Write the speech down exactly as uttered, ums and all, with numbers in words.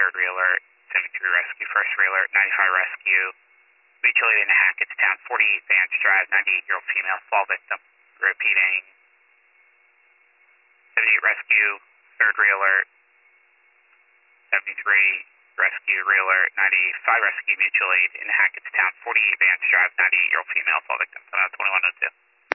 third realer, seventy-three rescue, first realer, ninety-five rescue, mutual aid in Hackett's Town, forty-eight Vance Drive, ninety-eight-year-old female, fall victim. Repeating, seventy-eight rescue, third realer, seventy-three rescue, realer, ninety-five rescue, mutual aid in Hackett's Town, forty-eight Vance Drive, ninety-eight-year-old female, fall victim, twenty-one oh two.